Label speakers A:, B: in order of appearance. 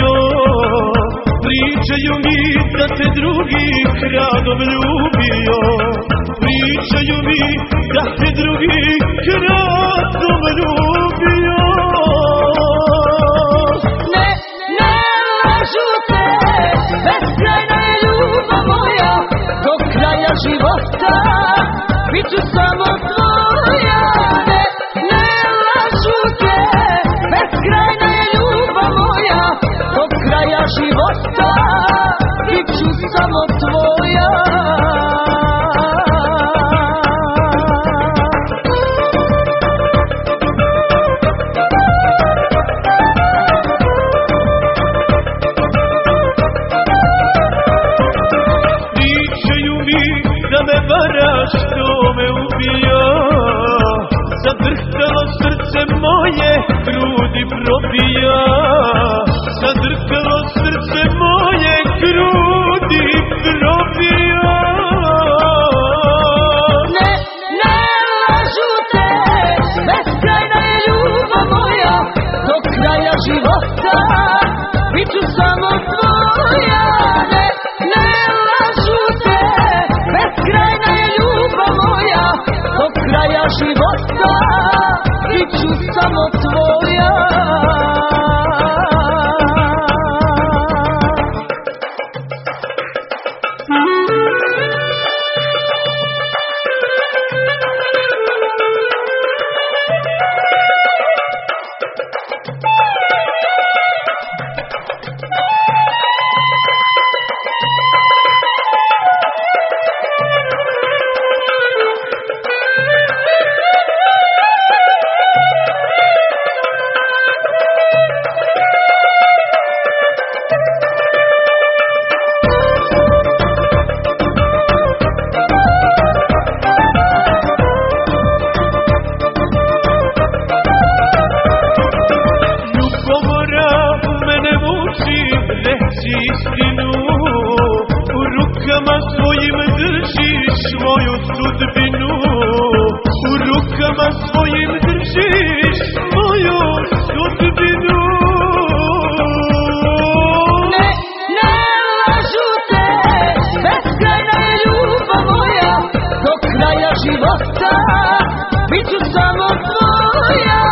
A: ubio. Pričaju mi da te drugi kradom ljubio. Pričaju mi da te drugi kradom ljubio.
B: Ne lažu te, beskrajna je ljubav moja, do kraja života bit ću samo tvoja. Ne lažu te, beskrajna je ljubav moja, do kraja života bit ću samo tvoja.
A: Da me varaš, što me ubija. Zadrhtalo srce moje, grudi probija. Zadrhtalo srce moje, grudi probija.
B: Ne lažu te, beskrajna je ljubav moja, do kraja života bit ću samo tvoja. Ne lažu te, beskrajna je ljubav moja, do kraja života bit ću samo tvoja.
A: Istinu, u rukama svojim držiš moju sudbinu. U rukama svojim držiš moju sudbinu.
B: Ne lažu te, beskrajna je ljubav moja, do kraja života bit ću samo tvoja.